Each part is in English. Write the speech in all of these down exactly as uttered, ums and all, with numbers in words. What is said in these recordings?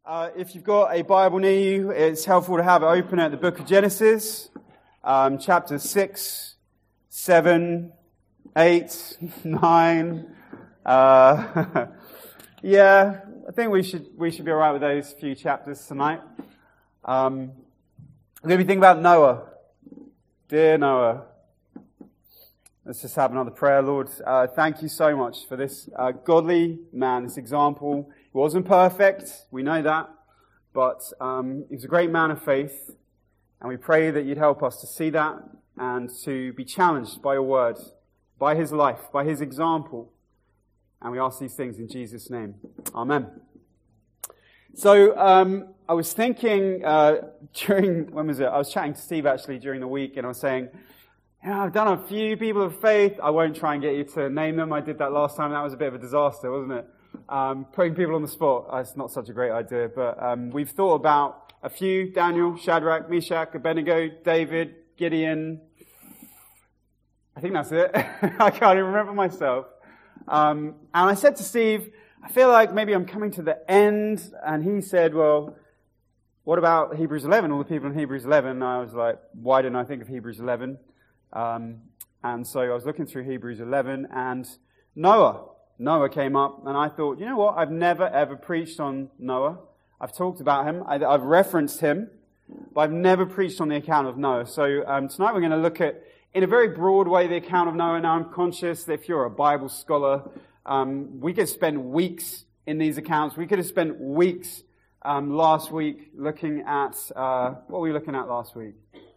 Uh, if you've got a Bible near you, it's helpful to have it open at the book of Genesis, um, chapter six, seven, eight, nine. Uh, yeah, I think we should we should be all right with those few chapters tonight. Um, we're going to be thinking about Noah. Dear Noah. Let's just have another prayer. Lord, uh, thank you so much for this uh, godly man, this example. He wasn't perfect, we know that, but um, he was a great man of faith, and we pray that you'd help us to see that and to be challenged by your word, by his life, by his example. And we ask these things in Jesus' name. Amen. So um, I was thinking uh, during, when was it? I was chatting to Steve actually during the week, and I was saying, yeah, I've done a few people of faith. I won't try and get you to name them. I did that last time. That was a bit of a disaster, wasn't it? Um, putting people on the spot. Uh, it's not such a great idea, but um, we've thought about a few. Daniel, Shadrach, Meshach, Abednego, David, Gideon. I think that's it. I can't even remember myself. Um, and I said to Steve, I feel like maybe I'm coming to the end. And he said, well, what about Hebrews eleven? All the people in Hebrews eleven. And I was like, why didn't I think of Hebrews eleven? Um, and so I was looking through Hebrews eleven, and Noah, Noah came up, and I thought, you know what, I've never ever preached on Noah. I've talked about him, I, I've referenced him, but I've never preached on the account of Noah. So um, tonight we're going to look at, in a very broad way, the account of Noah. Now I'm conscious that if you're a Bible scholar, um, we could spend weeks in these accounts. We could have spent weeks um, last week looking at, uh, what were we looking at last week?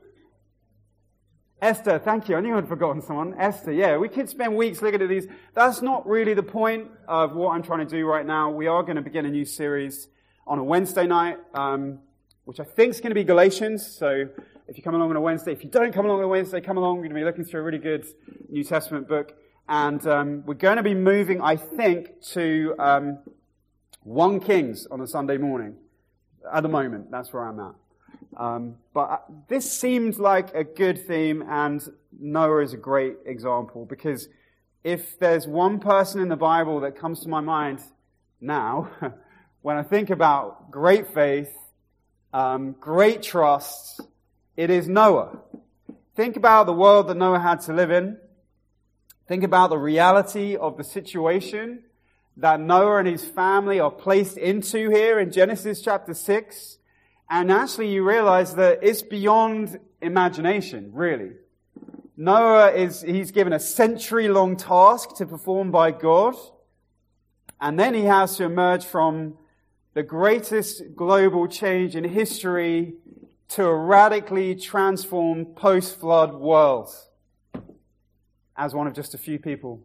Esther, thank you. I knew I'd forgotten someone. Esther, yeah, we could spend weeks looking at these. That's not really the point of what I'm trying to do right now. We are going to begin a new series on a Wednesday night, um, which I think is going to be Galatians. So if you come along on a Wednesday, if you don't come along on a Wednesday, come along. We're going to be looking through a really good New Testament book. And um, we're going to be moving, I think, to um, First Kings on a Sunday morning. At the moment, that's where I'm at. Um, but this seemed like a good theme, and Noah is a great example, because if there's one person in the Bible that comes to my mind now, when I think about great faith, um, great trust, it is Noah. Think about the world that Noah had to live in. Think about the reality of the situation that Noah and his family are placed into here in Genesis chapter six. And actually you realize that it's beyond imagination, really. Noah is, he's given a century-long task to perform by God. And then he has to emerge from the greatest global change in history to a radically transformed post-flood world as one of just a few people.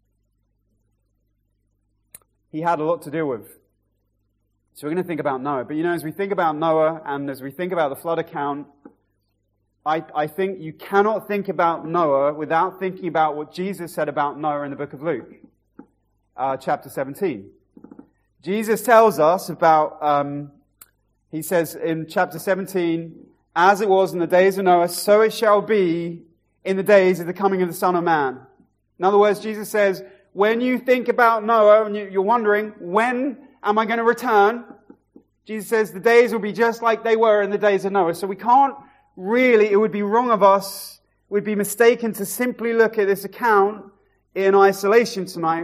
He had a lot to deal with. So we're going to think about Noah. But you know, as we think about Noah and as we think about the flood account, I, I think you cannot think about Noah without thinking about what Jesus said about Noah in the book of Luke, uh, chapter seventeen. Jesus tells us about, um, he says in chapter seventeen, as it was in the days of Noah, so it shall be in the days of the coming of the Son of Man. In other words, Jesus says, when you think about Noah and you, you're wondering, when am I going to return? Jesus says the days will be just like they were in the days of Noah. So we can't really, it would be wrong of us, it would be mistaken to simply look at this account in isolation tonight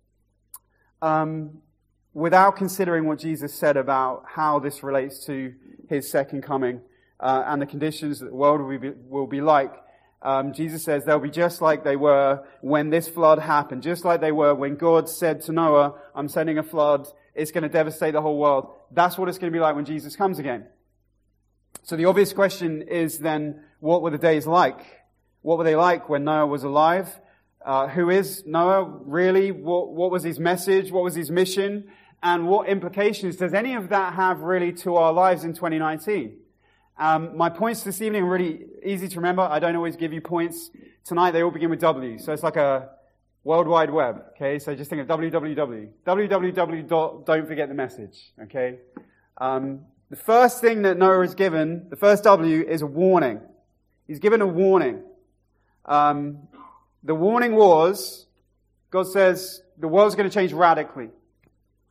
um, without considering what Jesus said about how this relates to his second coming uh, and the conditions that the world will be, will be like. Um, Jesus says they'll be just like they were when this flood happened, just like they were when God said to Noah, I'm sending a flood. It's going to devastate the whole world. That's what it's going to be like when Jesus comes again. So the obvious question is then, what were the days like? What were they like when Noah was alive? Uh, who is Noah really? What, what was his message? What was his mission? And what implications does any of that have really to our lives in twenty nineteen? Um, my points this evening are really easy to remember. I don't always give you points. Tonight they all begin with W. So it's like a World Wide Web, okay? So just think of W W W. W W W dot, don't forget the message, okay? Um, the first thing that Noah is given, the first W, is a warning. He's given a warning. Um, the warning was, God says, the world's going to change radically.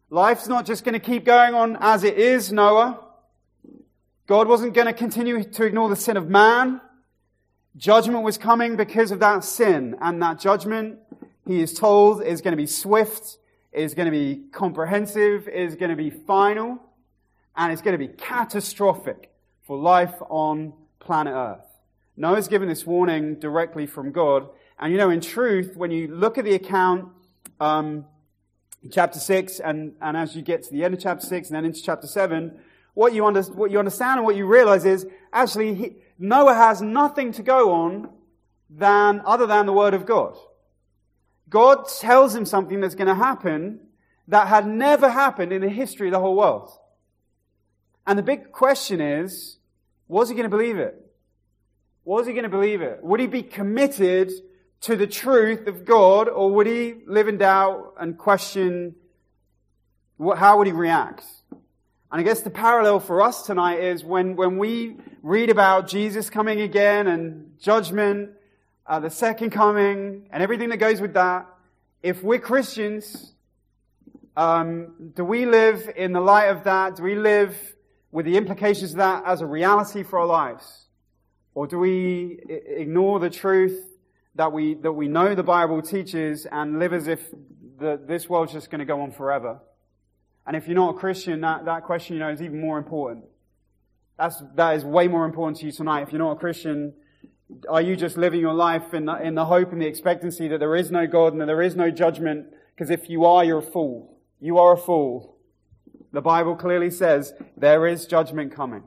Life's not just going to keep going on as it is, Noah. God wasn't going to continue to ignore the sin of man. Judgment was coming because of that sin. And that judgment, he is told, is going to be swift, is going to be comprehensive, is going to be final, and it's going to be catastrophic for life on planet Earth. Noah's given this warning directly from God. And you know, in truth, when you look at the account, um, in chapter six, and, and as you get to the end of chapter six and then into chapter seven, what you, under, what you understand and what you realize is, actually, he, Noah has nothing to go on than, other than the Word of God. God tells him something that's going to happen that had never happened in the history of the whole world. And the big question is, was he going to believe it? Was he going to believe it? Would he be committed to the truth of God, or would he live in doubt and question, what, how would he react? And I guess the parallel for us tonight is when, when we read about Jesus coming again and judgment, uh, the second coming, and everything that goes with that, if we're Christians, um, do we live in the light of that? Do we live with the implications of that as a reality for our lives? Or do we ignore the truth that we that we know the Bible teaches and live as if the, this world's just going to go on forever? And if you're not a Christian, that, that question, you know, is even more important. That's, that is way more important to you tonight. If you're not a Christian, are you just living your life in the, in the hope and the expectancy that there is no God and that there is no judgment? Because if you are, you're a fool. You are a fool. The Bible clearly says there is judgment coming.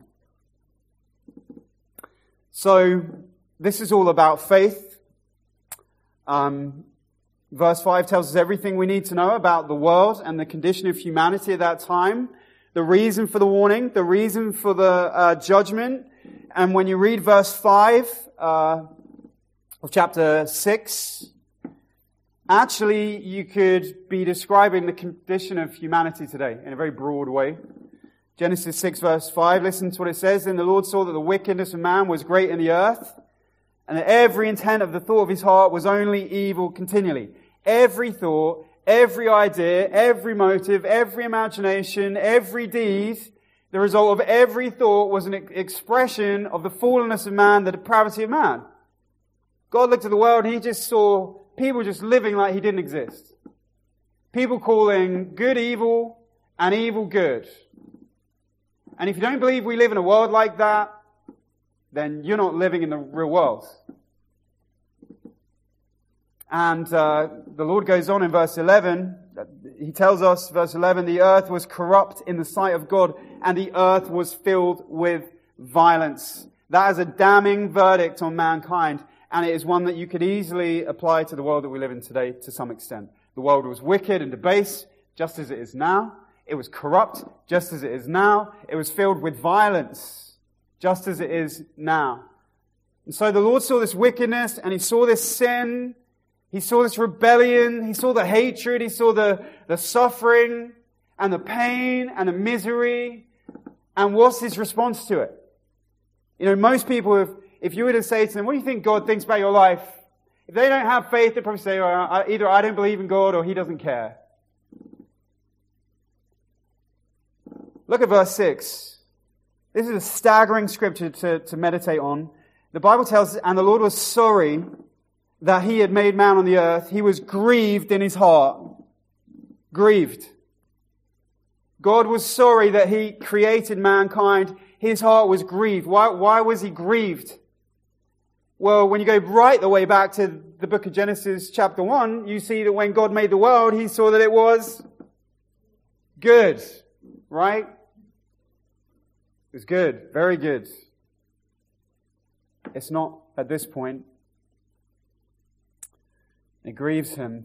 So, this is all about faith. Um, verse five tells us everything we need to know about the world and the condition of humanity at that time. The reason for the warning, the reason for the uh, judgment. And when you read verse five uh, of chapter six, actually you could be describing the condition of humanity today in a very broad way. Genesis six verse five, listen to what it says. Then the Lord saw that the wickedness of man was great in the earth, and that every intent of the thought of his heart was only evil continually. Every thought, every idea, every motive, every imagination, every deed, the result of every thought was an expression of the fallenness of man, the depravity of man. God looked at the world and he just saw people just living like he didn't exist. People calling good evil and evil good. And if you don't believe we live in a world like that, then you're not living in the real world. And uh, the Lord goes on in verse eleven. He tells us, verse eleven, the earth was corrupt in the sight of God, and the earth was filled with violence. That is a damning verdict on mankind, and it is one that you could easily apply to the world that we live in today to some extent. The world was wicked and debased, just as it is now. It was corrupt, just as it is now. It was filled with violence, just as it is now. And so the Lord saw this wickedness, and He saw this sin. He saw this rebellion. He saw the hatred. He saw the, the suffering, and the pain, and the misery. And what's His response to it? You know, most people, if, if you were to say to them, what do you think God thinks about your life? If they don't have faith, they'd probably say, oh, either I don't believe in God, or He doesn't care. Look at verse six. This is a staggering scripture to, to meditate on. The Bible tells us, and the Lord was sorry that He had made man on the earth. He was grieved in His heart. Grieved. God was sorry that He created mankind. His heart was grieved. Why, why was He grieved? Well, when you go right the way back to the book of Genesis chapter one, you see that when God made the world, He saw that it was good. Right? It was good. Very good. It's not at this point. It grieves Him.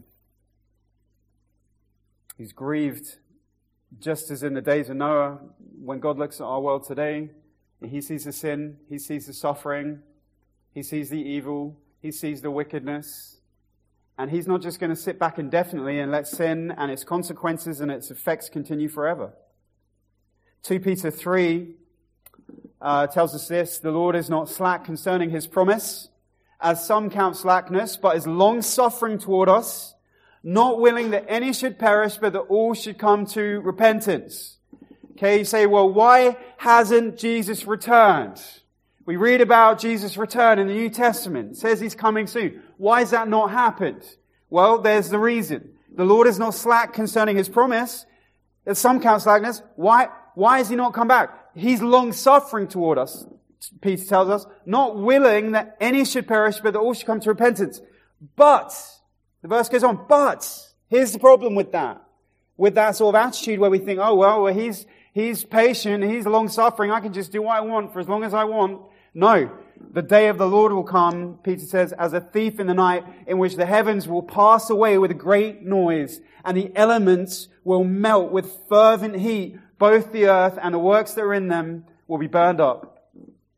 He's grieved just as in the days of Noah. When God looks at our world today, He sees the sin, He sees the suffering, He sees the evil, He sees the wickedness. And He's not just going to sit back indefinitely and let sin and its consequences and its effects continue forever. Second Peter three uh, tells us this: the Lord is not slack concerning His promise, as some count slackness, but is long-suffering toward us, not willing that any should perish, but that all should come to repentance. Okay, you say, well, why hasn't Jesus returned? We read about Jesus' return in the New Testament. It says He's coming soon. Why has that not happened? Well, there's the reason. The Lord is not slack concerning His promise. There's some count slackness. Why, why has He not come back? He's long-suffering toward us, Peter tells us, not willing that any should perish, but that all should come to repentance. But, the verse goes on, but, here's the problem with that. With that sort of attitude where we think, oh, well, well he's, he's patient, He's long-suffering, I can just do what I want for as long as I want. No. The day of the Lord will come, Peter says, as a thief in the night, in which the heavens will pass away with a great noise, and the elements will melt with fervent heat. Both the earth and the works that are in them will be burned up.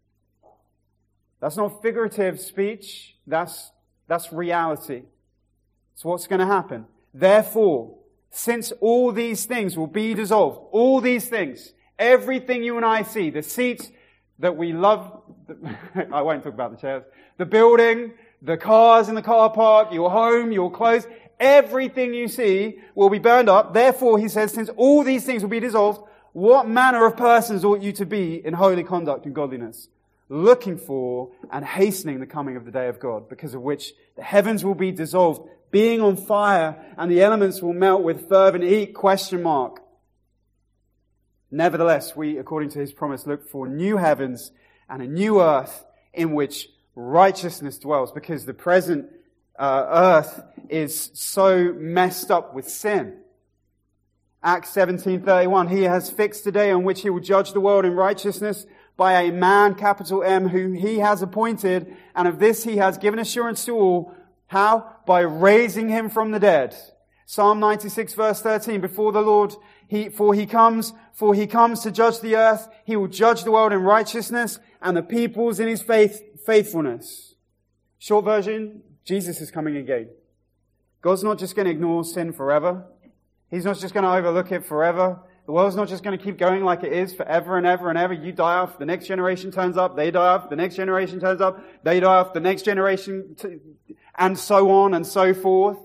That's not figurative speech. That's, that's reality. It's what's going to happen. Therefore, since all these things will be dissolved, all these things, everything you and I see, the seats that we love, I won't talk about the chairs, the building, the cars in the car park, your home, your clothes, everything you see will be burned up. Therefore, he says, since all these things will be dissolved, what manner of persons ought you to be in holy conduct and godliness, looking for and hastening the coming of the day of God, because of which the heavens will be dissolved, being on fire, and the elements will melt with fervent heat, question mark. Nevertheless, we, according to His promise, look for new heavens and a new earth in which righteousness dwells, because the present uh, earth is so messed up with sin. Acts seventeen thirty-one, He has fixed a day on which He will judge the world in righteousness by a man, capital M, whom He has appointed, and of this He has given assurance to all. How? By raising Him from the dead. Psalm ninety-six verse thirteen, before the Lord, He, for He comes, for He comes to judge the earth, He will judge the world in righteousness, and the peoples in His faith, faithfulness. Short version, Jesus is coming again. God's not just going to ignore sin forever. He's not just going to overlook it forever. The world's not just going to keep going like it is forever and ever and ever. You die off, the next generation turns up, they die off, the next generation turns up, they die off, the next generation, t- and so on and so forth.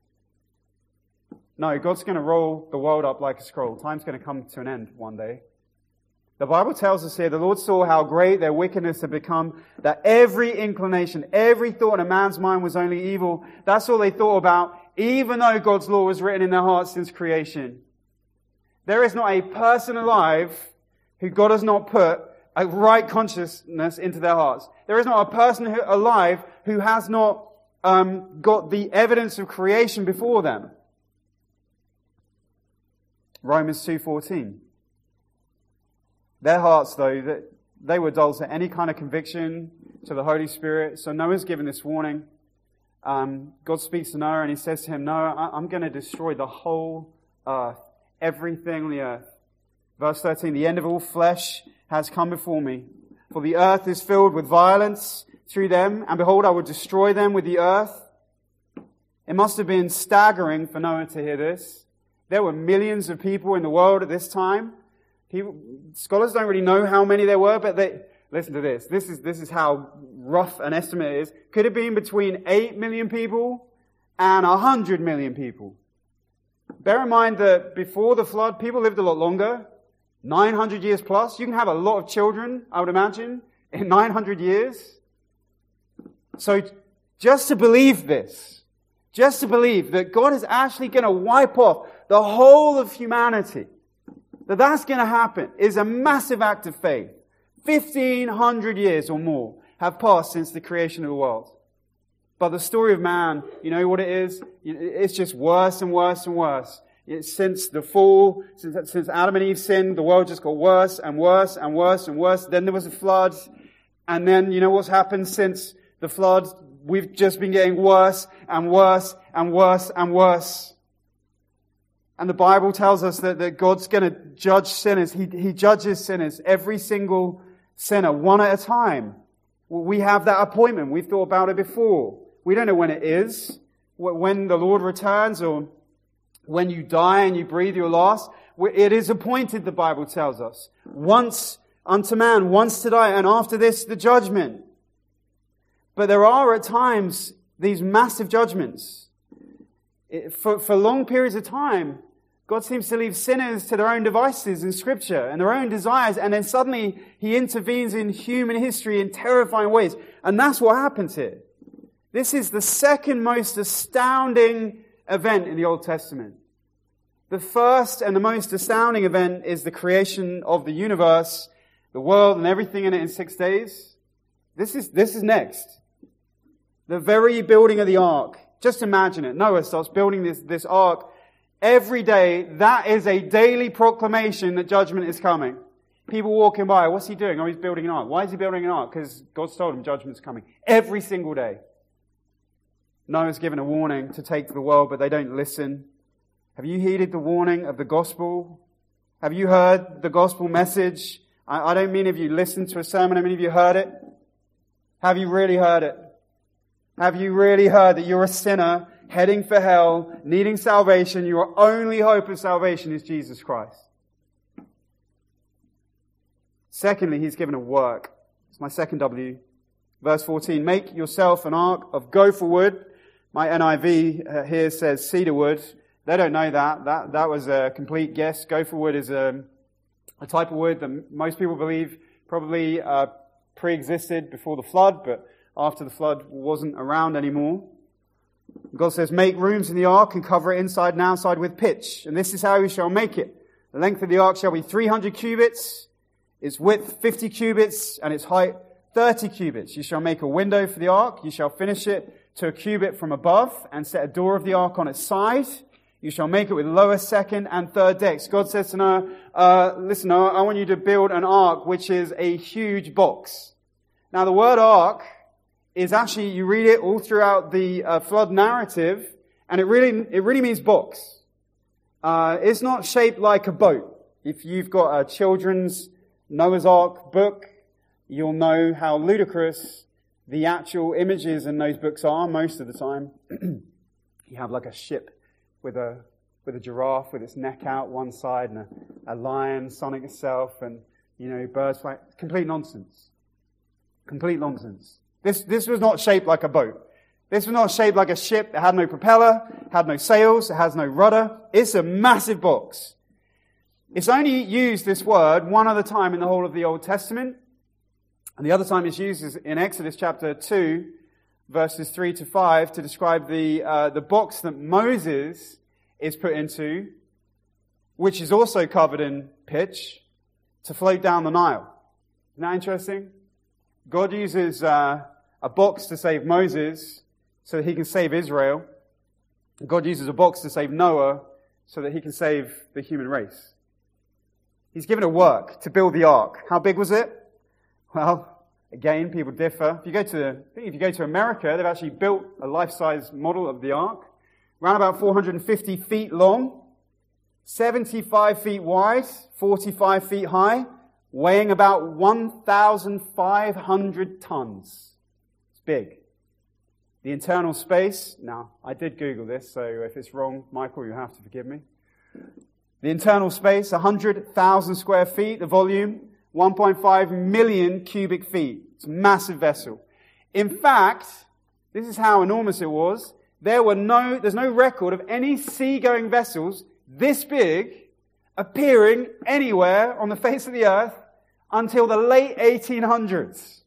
No, God's going to roll the world up like a scroll. Time's going to come to an end one day. The Bible tells us here, the Lord saw how great their wickedness had become, that every inclination, every thought in a man's mind was only evil. That's all they thought about, even though God's law was written in their hearts since creation. There is not a person alive who God has not put a right consciousness into their hearts. There is not a person who, alive who has not um, got the evidence of creation before them. Romans two fourteen. Their hearts, though, that they were dull to any kind of conviction to the Holy Spirit. So Noah's given this warning. Um, God speaks to Noah and He says to him, Noah, I'm going to destroy the whole earth, everything on the earth. Verse thirteen, the end of all flesh has come before me. For the earth is filled with violence through them, and behold, I will destroy them with the earth. It must have been staggering for Noah to hear this. There were millions of people in the world at this time. People, scholars don't really know how many there were, but they, listen to this. This is, this is how rough an estimate is. Could have been between eight million people and one hundred million people. Bear in mind that before the flood, people lived a lot longer. nine hundred years plus. You can have a lot of children, I would imagine, in nine hundred years. So just to believe this, just to believe that God is actually going to wipe off the whole of humanity, that that's going to happen, is a massive act of faith. fifteen hundred years or more have passed since the creation of the world. But the story of man, you know what it is? It's just worse and worse and worse. It's since the fall, since, since Adam and Eve sinned, the world just got worse and worse and worse and worse. Then there was a flood. And then, you know what's happened since the flood? We've just been getting worse and worse and worse and worse. And the Bible tells us that, that God's going to judge sinners. He, he judges sinners, every single sinner, one at a time. We have that appointment. We've thought about it before. We don't know when it is, when the Lord returns or when you die and you breathe your last. It is appointed, the Bible tells us. Once unto man, once to die, and after this, the judgment. But there are at times these massive judgments. It, for, for long periods of time, God seems to leave sinners to their own devices in Scripture and their own desires, and then suddenly He intervenes in human history in terrifying ways. And that's what happens here. This is the second most astounding event in the Old Testament. The first and the most astounding event is the creation of the universe, the world and everything in it in six days. This is, this is next. The very building of the ark. Just imagine it. Noah starts building this, this ark. Every day, that is a daily proclamation that judgment is coming. People walking by, what's he doing? Oh, he's building an ark. Why is he building an ark? Because God's told him judgment's coming. Every single day. Noah's given a warning to take to the world, but they don't listen. Have you heeded the warning of the gospel? Have you heard the gospel message? I, I don't mean if you listened to a sermon, I mean if you heard it. Have you really heard it? Have you really heard that you're a sinner heading for hell, needing salvation? Your only hope of salvation is Jesus Christ. Secondly, He's given a work. It's my second W. Verse fourteen, make yourself an ark of gopher wood. My N I V here says cedar wood. They don't know that. That that was a complete guess. Gopher wood is a, a type of wood that most people believe probably uh, pre-existed before the flood, but after the flood wasn't around anymore. God says, make rooms in the ark and cover it inside and outside with pitch. And this is how you shall make it. The length of the ark shall be three hundred cubits, its width fifty cubits, and its height thirty cubits. You shall make a window for the ark. You shall finish it to a cubit from above and set a door of the ark on its side. You shall make it with lower, second, and third decks. God says to Noah, uh, listen, Noah, I want you to build an ark which is a huge box. Now, the word ark is actually, you read it all throughout the uh, flood narrative, and it really, it really means box. Uh, it's not shaped like a boat. If you've got a children's Noah's Ark book, you'll know how ludicrous the actual images in those books are most of the time. You have like a ship with a with a giraffe with its neck out one side and a, a lion sunning itself and, you know, birds flying. Complete nonsense. Complete nonsense. This this was not shaped like a boat. This was not shaped like a ship. It had no propeller, had no sails, it has no rudder. It's a massive box. It's only used, this word, one other time in the whole of the Old Testament. And the other time it's used is in Exodus chapter two, verses three to five, to describe the uh, the box that Moses is put into, which is also covered in pitch, to float down the Nile. Isn't that interesting? God uses uh, a box to save Moses so that He can save Israel. God uses a box to save Noah so that He can save the human race. He's given a work to build the ark. How big was it? Well, again, people differ. If you go to, I think if you go to America, they've actually built a life-size model of the ark, around about four hundred fifty feet long, seventy-five feet wide, forty-five feet high, weighing about one thousand five hundred tons. It's big. The internal space, now, I did Google this, so if it's wrong, Michael, you have to forgive me. The internal space, one hundred thousand square feet. The volume, one point five million cubic feet. It's a massive vessel. In fact, this is how enormous it was. There were no, there's no record of any sea-going vessels this big appearing anywhere on the face of the earth until the late eighteen hundreds.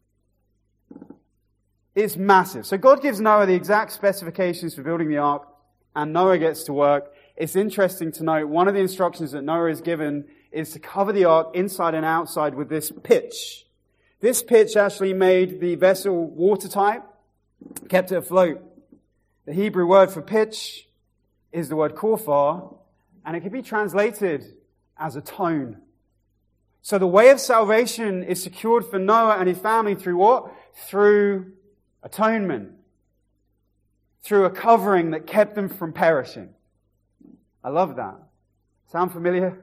It's massive. So God gives Noah the exact specifications for building the ark, and Noah gets to work. It's interesting to note, one of the instructions that Noah is given is to cover the ark inside and outside with this pitch. This pitch actually made the vessel watertight, kept it afloat. The Hebrew word for pitch is the word korphar, and it can be translated as a tone. So the way of salvation is secured for Noah and his family through what? Through atonement. Through a covering that kept them from perishing. I love that. Sound familiar?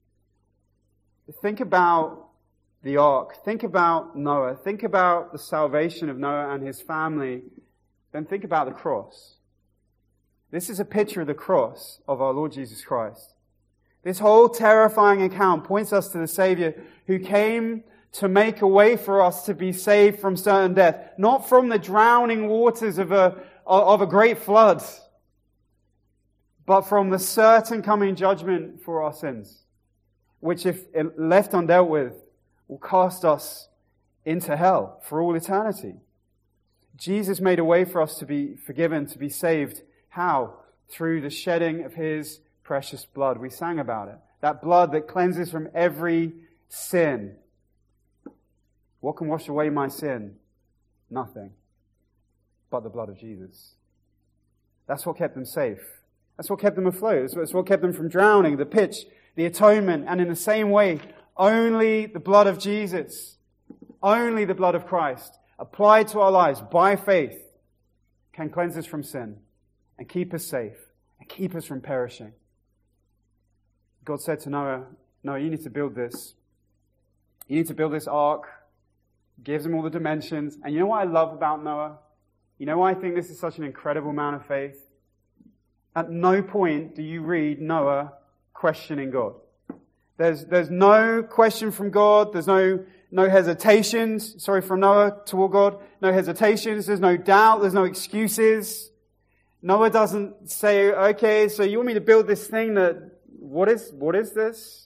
Think about the ark. Think about Noah. Think about the salvation of Noah and his family. Then think about the cross. This is a picture of the cross of our Lord Jesus Christ. This whole terrifying account points us to the Savior who came to make a way for us to be saved from certain death. Not from the drowning waters of a, of a great flood. but from the certain coming judgment for our sins, which if left undealt with, will cast us into hell for all eternity. Jesus made a way for us to be forgiven, to be saved. How? Through the shedding of His precious blood. We sang about it. That blood that cleanses from every sin. What can wash away my sin? Nothing but the blood of Jesus. That's what kept them safe. That's what kept them afloat. That's what kept them from drowning, the pitch, the atonement. And in the same way, only the blood of Jesus, only the blood of Christ, applied to our lives by faith, can cleanse us from sin and keep us safe and keep us from perishing. God said to Noah, Noah, you need to build this. You need to build this ark. Gives him all the dimensions. And you know what I love about Noah? You know why I think this is such an incredible amount of faith? At no point do you read Noah questioning God. There's, there's no question from God. There's no, no hesitations, sorry, from Noah toward God. No hesitations. There's no doubt. There's no excuses. Noah doesn't say, okay, so you want me to build this thing that, what is, what is this?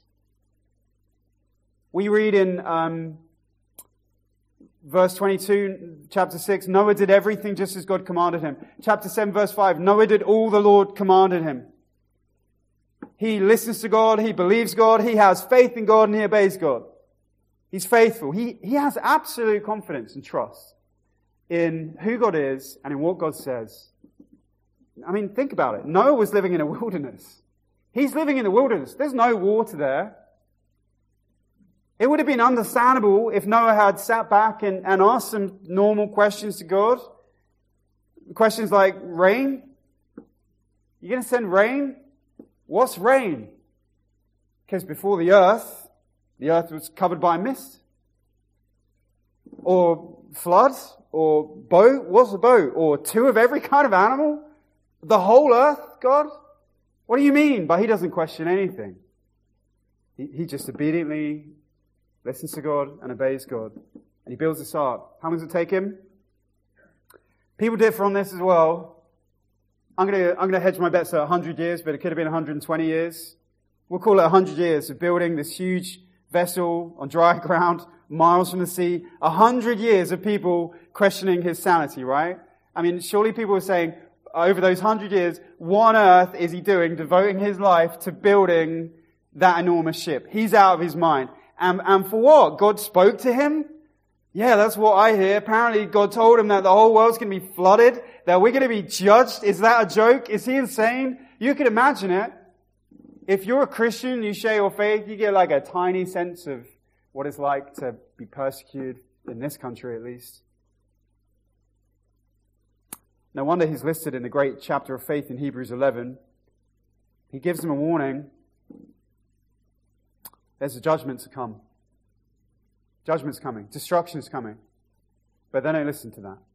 We read in, um, verse twenty-two, chapter six, Noah did everything just as God commanded him. Chapter seven, verse five, Noah did all the Lord commanded him. He listens to God, he believes God, he has faith in God, and he obeys God. He's faithful. He, he has absolute confidence and trust in who God is and in what God says. I mean, think about it. Noah was living in a wilderness. He's living in the wilderness. There's no water there. It would have been understandable if Noah had sat back and, and asked some normal questions to God. Questions like, rain? You going to send rain? What's rain? Because before the earth, the earth was covered by mist. Or flood? Or boat? What's a boat? Or two of every kind of animal? The whole earth, God? What do you mean? But he doesn't question anything. He, he just obediently listens to God and obeys God. And he builds this ark. How long does it take him? People differ on this as well. I'm going to, I'm going to hedge my bets at one hundred years, but it could have been one hundred twenty years. We'll call it one hundred years of building this huge vessel on dry ground, miles from the sea. one hundred years of people questioning his sanity, right? I mean, surely people were saying, over those one hundred years, what on earth is he doing, devoting his life to building that enormous ship? He's out of his mind. And, and for what? God spoke to him? Yeah, that's what I hear. Apparently God told him that the whole world's going to be flooded, that we're going to be judged. Is that a joke? Is he insane? You can imagine it. If you're a Christian, you share your faith, you get like a tiny sense of what it's like to be persecuted, in this country at least. No wonder he's listed in the great chapter of faith in Hebrews eleven. He gives them a warning. There's a judgment to come. Judgment's coming. Destruction's coming. But they don't listen to that.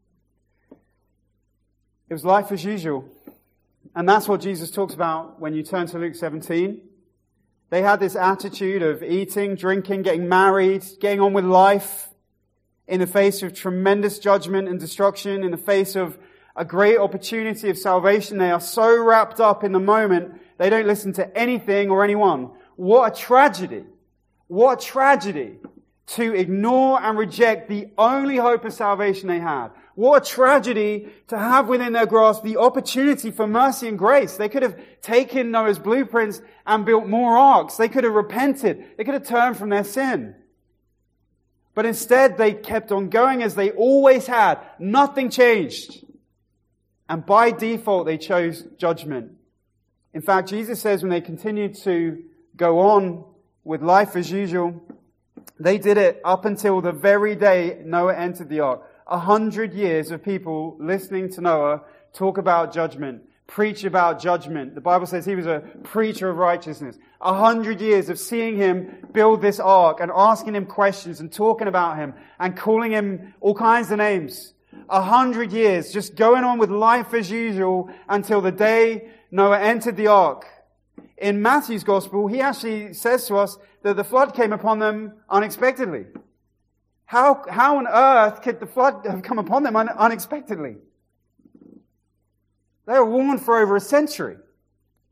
It was life as usual. And that's what Jesus talks about when you turn to Luke seventeen. They had this attitude of eating, drinking, getting married, getting on with life in the face of tremendous judgment and destruction, in the face of a great opportunity of salvation. They are so wrapped up in the moment, they don't listen to anything or anyone. What a tragedy. What a tragedy to ignore and reject the only hope of salvation they had. What a tragedy to have within their grasp the opportunity for mercy and grace. They could have taken Noah's blueprints and built more arks. They could have repented. They could have turned from their sin. But instead, they kept on going as they always had. Nothing changed. And by default, they chose judgment. In fact, Jesus says when they continued to go on with life as usual, they did it up until the very day Noah entered the ark. A hundred years of people listening to Noah talk about judgment, preach about judgment. The Bible says he was a preacher of righteousness. A hundred years of seeing him build this ark and asking him questions and talking about him and calling him all kinds of names. A hundred years just going on with life as usual until the day Noah entered the ark. In Matthew's gospel, he actually says to us that the flood came upon them unexpectedly. How, how on earth could the flood have come upon them un- unexpectedly? They were warned for over a century.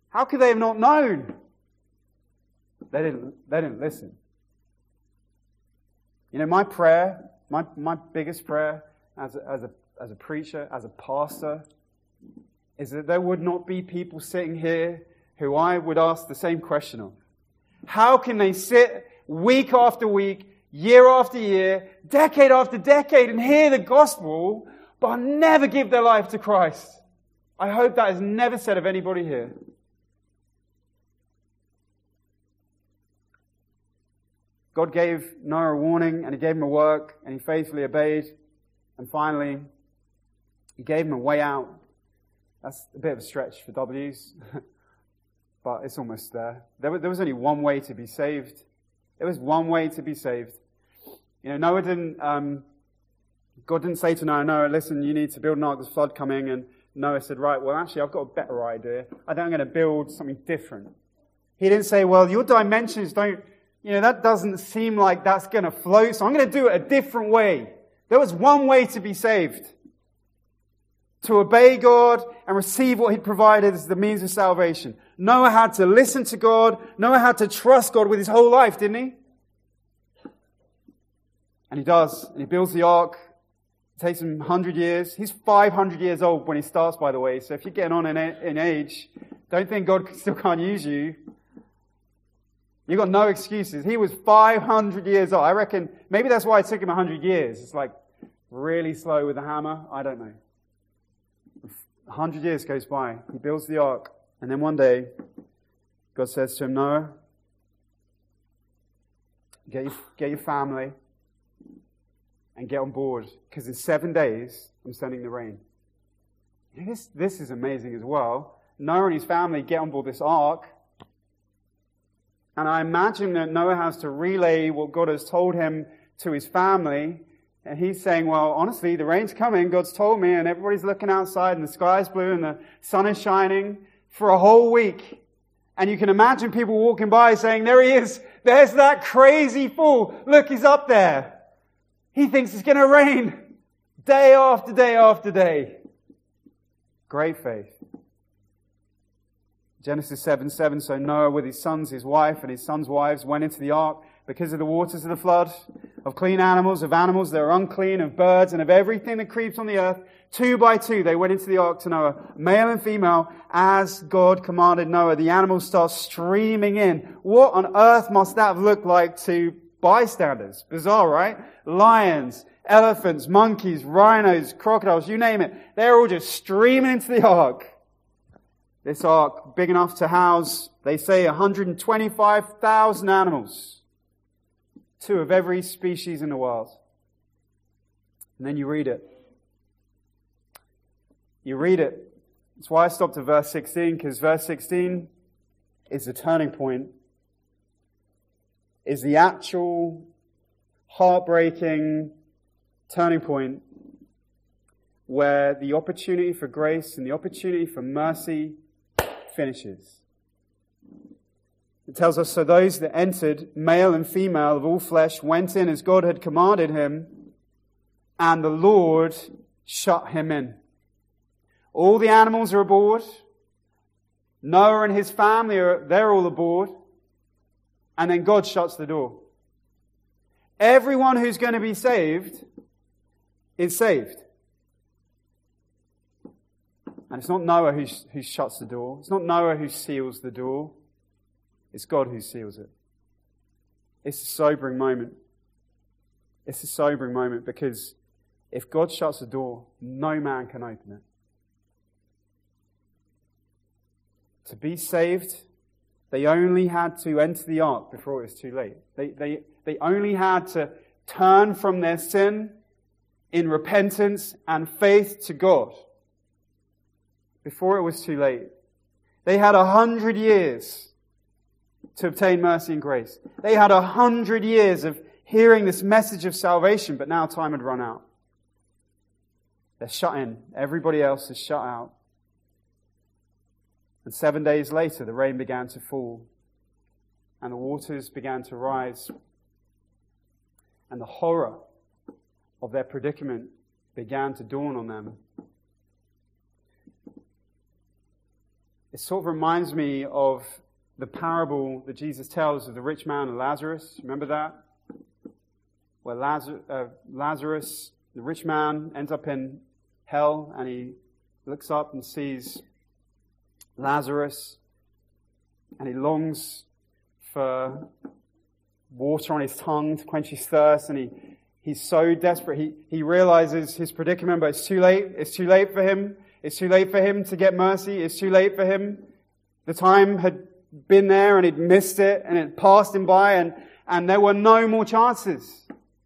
How could they have not known? They didn't, they didn't listen. You know, my prayer, my, my biggest prayer as a, as a, as a preacher, as a pastor, is that there would not be people sitting here who I would ask the same question of. How can they sit week after week, year after year, decade after decade and hear the gospel, but never give their life to Christ? I hope that is never said of anybody here. God gave Noah a warning, and He gave him a work, and he faithfully obeyed. And finally, He gave him a way out. That's a bit of a stretch for W's, but it's almost there. There was, there was only one way to be saved. There was one way to be saved. You know, Noah didn't, um, God didn't say to Noah, Noah, listen, you need to build an ark, there's a flood coming. And Noah said, right, well, actually, I've got a better idea. I think I'm going to build something different. He didn't say, well, your dimensions don't, you know, that doesn't seem like that's going to float, so I'm going to do it a different way. There was one way to be saved. To obey God and receive what He'd provided as the means of salvation. Noah had to listen to God. Noah had to trust God with his whole life, didn't he? And he does. And he builds the ark. It takes him one hundred years. He's five hundred years old when he starts, by the way. So if you're getting on in, in age, don't think God still can't use you. You've got no excuses. He was five hundred years old. I reckon maybe that's why it took him one hundred years. It's like really slow with the hammer. I don't know. A hundred years goes by. He builds the ark. And then one day, God says to him, Noah, get your, get your family and get on board. Because in seven days, I'm sending the rain. You know, this, this is amazing as well. Noah and his family get on board this ark. And I imagine that Noah has to relay what God has told him to his family. And he's saying, well, honestly, the rain's coming. God's told me, and everybody's looking outside, and the sky's blue, and the sun is shining for a whole week. And you can imagine people walking by saying, there he is. There's that crazy fool. Look, he's up there. He thinks it's going to rain day after day after day. Great faith. Genesis seven seven, so Noah with his sons, his wife, and his sons' wives went into the ark because of the waters of the flood, of clean animals, of animals that are unclean, of birds, and of everything that creeps on the earth. Two by two, they went into the ark to Noah, male and female, as God commanded Noah. The animals start streaming in. What on earth must that have looked like to bystanders? Bizarre, right? Lions, elephants, monkeys, rhinos, crocodiles, you name it. They're all just streaming into the ark. This ark, big enough to house, they say, one hundred twenty-five thousand animals. Two of every species in the world. And then you read it. You read it. That's why I stopped at verse sixteen, because verse sixteen is the turning point. Is the actual heartbreaking turning point where the opportunity for grace and the opportunity for mercy finishes. It tells us, so those that entered, male and female of all flesh, went in as God had commanded him, and the Lord shut him in. All the animals are aboard. Noah and his family, are they're all aboard. And then God shuts the door. Everyone who's going to be saved is saved. And it's not Noah who, who shuts the door. It's not Noah who seals the door. It's God who seals it. It's a sobering moment. It's a sobering moment because if God shuts the door, no man can open it. To be saved, they only had to enter the ark before it was too late. They, they, they only had to turn from their sin in repentance and faith to God before it was too late. They had a hundred years to obtain mercy and grace. They had a hundred years of hearing this message of salvation, but now time had run out. They're shut in. Everybody else is shut out. And seven days later, the rain began to fall, and the waters began to rise, and the horror of their predicament began to dawn on them. it sort of reminds me of the parable that Jesus tells of the rich man and Lazarus. Remember that? Where Lazarus, uh, Lazarus, the rich man, ends up in hell, and he looks up and sees Lazarus, and he longs for water on his tongue to quench his thirst, and he, he's so desperate. He, he realizes his predicament, but it's too late. It's too late for him. It's too late for him to get mercy. It's too late for him. The time had been there, and he'd missed it, and it passed him by, and, and there were no more chances.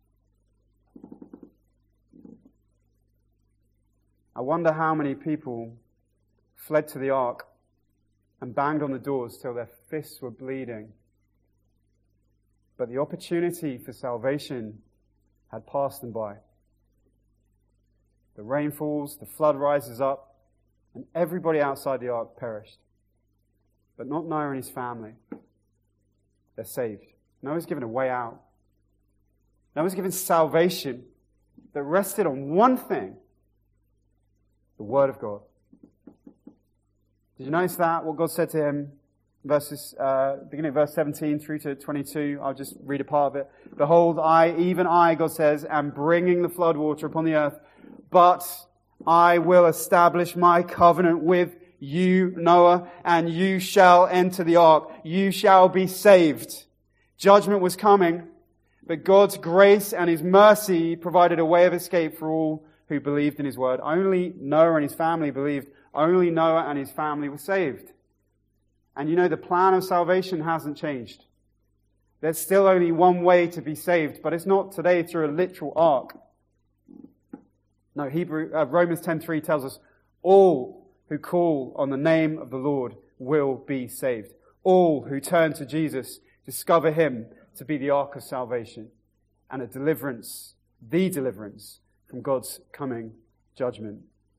I wonder how many people fled to the ark and banged on the doors till their fists were bleeding. But the opportunity for salvation had passed them by. The rain falls, the flood rises up, and everybody outside the ark perished. But not Noah and his family. They're saved. Noah's given a way out. Noah's given salvation that rested on one thing: the Word of God. Did you notice that? What God said to him, verses, uh, beginning of verse seventeen through to twenty-two. I'll just read a part of it. Behold, I, even I, God says, am bringing the floodwater upon the earth, but I will establish my covenant with you, Noah, and you shall enter the ark. You shall be saved. Judgment was coming, but God's grace and His mercy provided a way of escape for all who believed in His word. Only Noah and his family believed. Only Noah and his family were saved. And you know, the plan of salvation hasn't changed. There's still only one way to be saved, but it's not today through a literal ark. No, Hebrew, uh, Romans ten three tells us all who call on the name of the Lord will be saved. All who turn to Jesus discover Him to be the ark of salvation and a deliverance, the deliverance from God's coming judgment.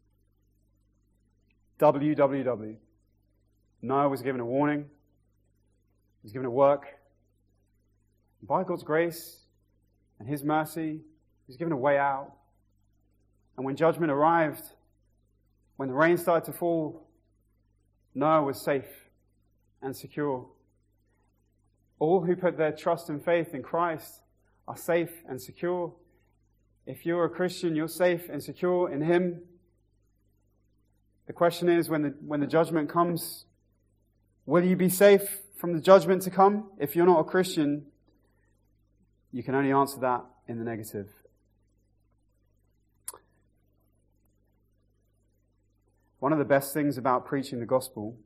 W W W. Noah was given a warning. He was given a work. By God's grace and His mercy, He was given a way out. And when judgment arrived, when the rain started to fall, Noah was safe and secure. All who put their trust and faith in Christ are safe and secure. If you're a Christian, you're safe and secure in Him. The question is, when the, when the judgment comes, will you be safe from the judgment to come? If you're not a Christian, you can only answer that in the negative. One of the best things about preaching the gospel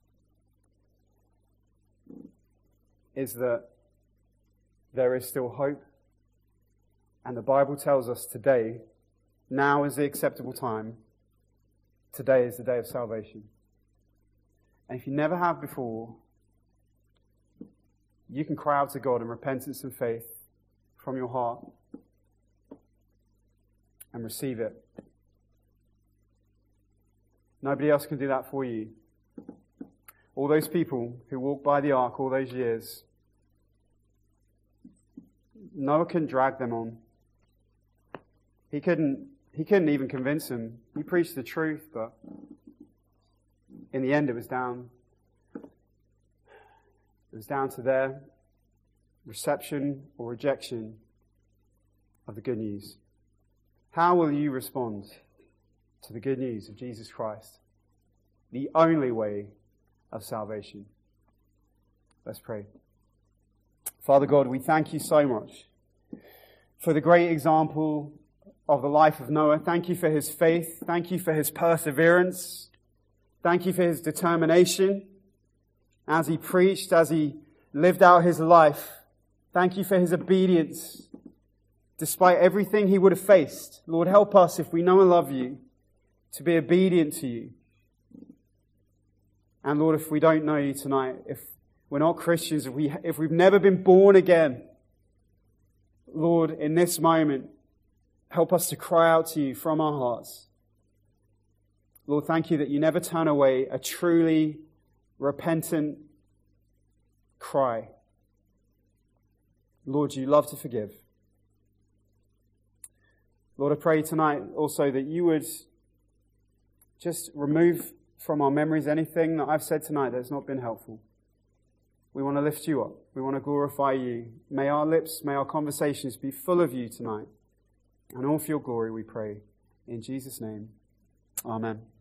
is that there is still hope. And the Bible tells us today, now is the acceptable time. Today is the day of salvation. And if you never have before, you can cry out to God in repentance and faith from your heart and receive it. Nobody else can do that for you. All those people who walked by the ark all those years, Noah couldn't drag them on. He couldn't, he couldn't even convince them. He preached the truth, but in the end it was down. It was down to their reception or rejection of the good news. How will you respond to the good news of Jesus Christ, the only way of salvation? Let's pray. Father God, we thank you so much for the great example of the life of Noah. Thank you for his faith. Thank you for his perseverance. Thank you for his determination as he preached, as he lived out his life. Thank you for his obedience despite everything he would have faced. Lord, help us, if we know and love you, to be obedient to you. And Lord, if we don't know you tonight, if we're not Christians, if, we, if we've never been born again, Lord, in this moment, help us to cry out to you from our hearts. Lord, thank you that you never turn away a truly repentant cry. Lord, you love to forgive. Lord, I pray tonight also that you would just remove from our memories anything that I've said tonight that's not been helpful. We want to lift you up. We want to glorify you. May our lips, may our conversations be full of you tonight. And all for your glory, we pray. In Jesus' name, amen.